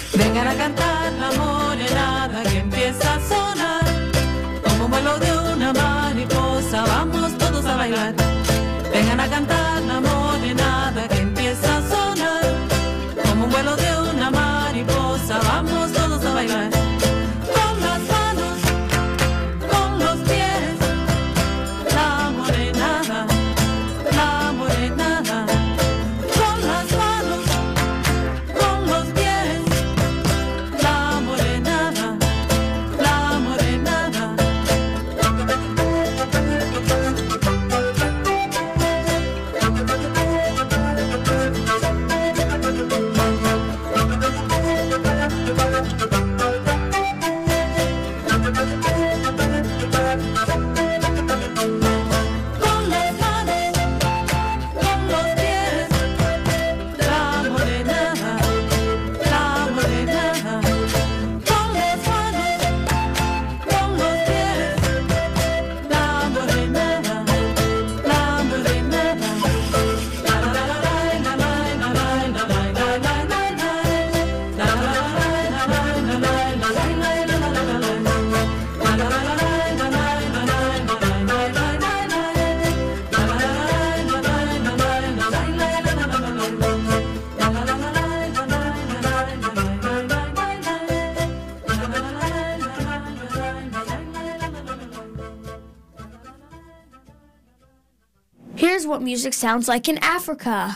Vengan a cantar la morenada que empieza a sonar. Como un vuelo de una mariposa, vamos todos a bailar. Vengan a cantar la morenada que empieza a sonar. Como un vuelo de una mariposa, vamos todos a bailar. Con las manos, con los pies, la morenada, la morenada. Con las manos, con los pies, la morenada, la morenada. Here's what music sounds like in Africa.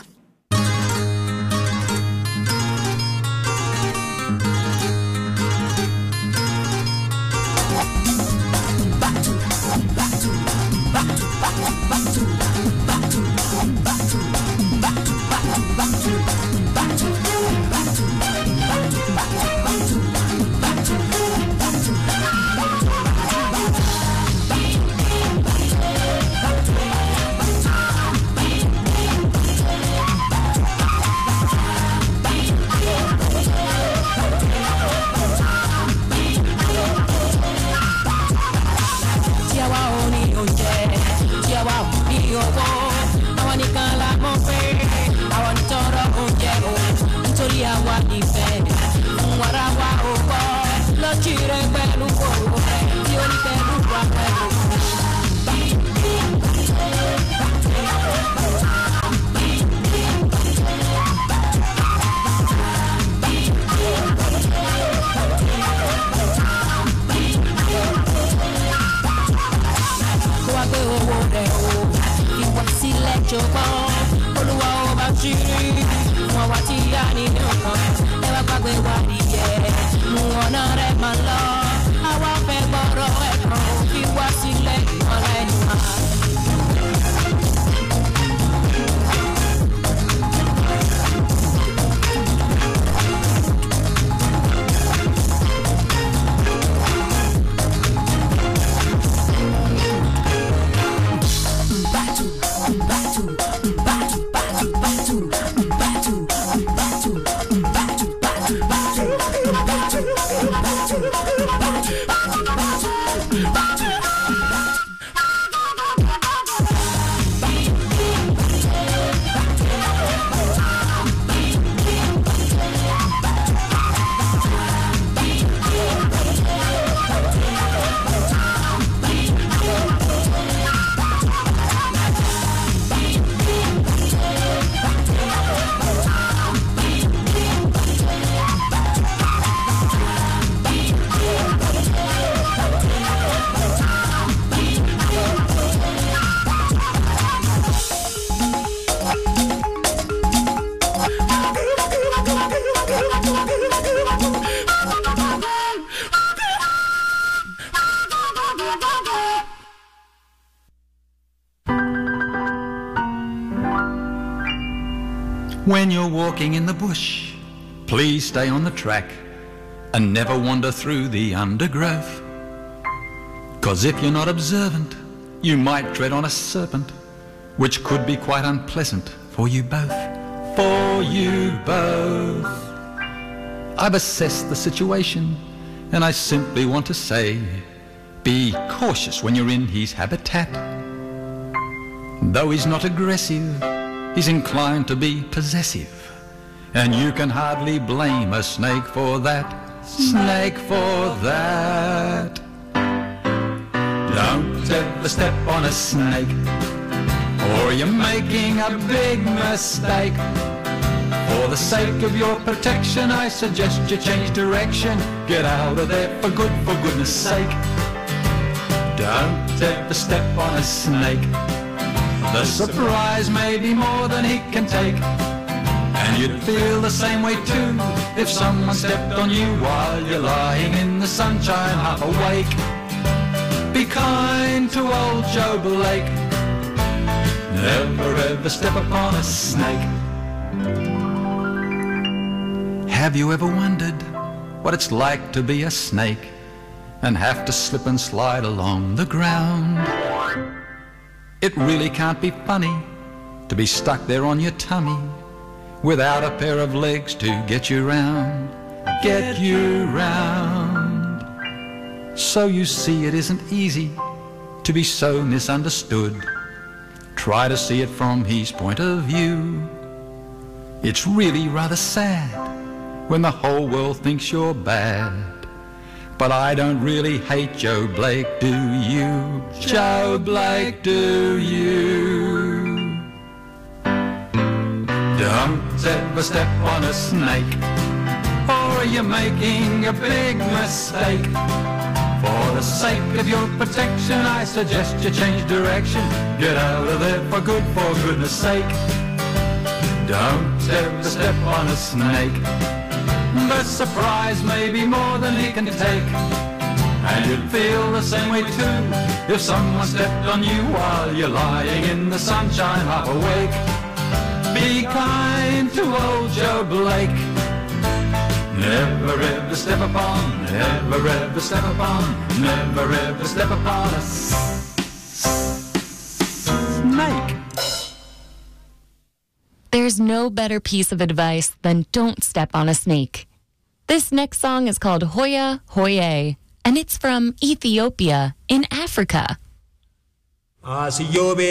When you're walking in the bush, please stay on the track and never wander through the undergrowth. 'Cause if you're not observant, you might tread on a serpent, which could be quite unpleasant for you both. For you both. I've assessed the situation, and I simply want to say, be cautious when you're in his habitat. Though he's not aggressive, he's inclined to be possessive, And you can hardly blame a snake for that. Snake for that. Don't ever step on a snake, or you're making a big mistake. For the sake of your protection, I suggest you change direction. Get out of there for goodness sake. Don't ever step on a snake. The surprise may be more than he can take. And you'd feel the same way too if someone stepped on you while you're lying in the sunshine half awake. Be kind to old Joe Blake. Never ever step upon a snake. Have you ever wondered what it's like to be a snake and have to slip and slide along the ground? It really can't be funny to be stuck there on your tummy without a pair of legs to get you round. Get you round. So you see, it isn't easy to be so misunderstood. Try to see it from his point of view. It's really rather sad when the whole world thinks you're bad. But I don't really hate Joe Blake, do you? Joe Blake, do you? Don't ever step on a snake, or you're making a big mistake. For the sake of your protection, I suggest you change direction. Get out of there for goodness sake. Don't ever step on a snake. The surprise may be more than he can take. And you'd feel the same way too if someone stepped on you while you're lying in the sunshine half awake. Be kind to old Joe Blake. Never ever step upon, never ever step upon, never ever step upon a snake. There's no better piece of advice than don't step on a snake. This next song is called Hoya Hoye, and it's from Ethiopia in Africa.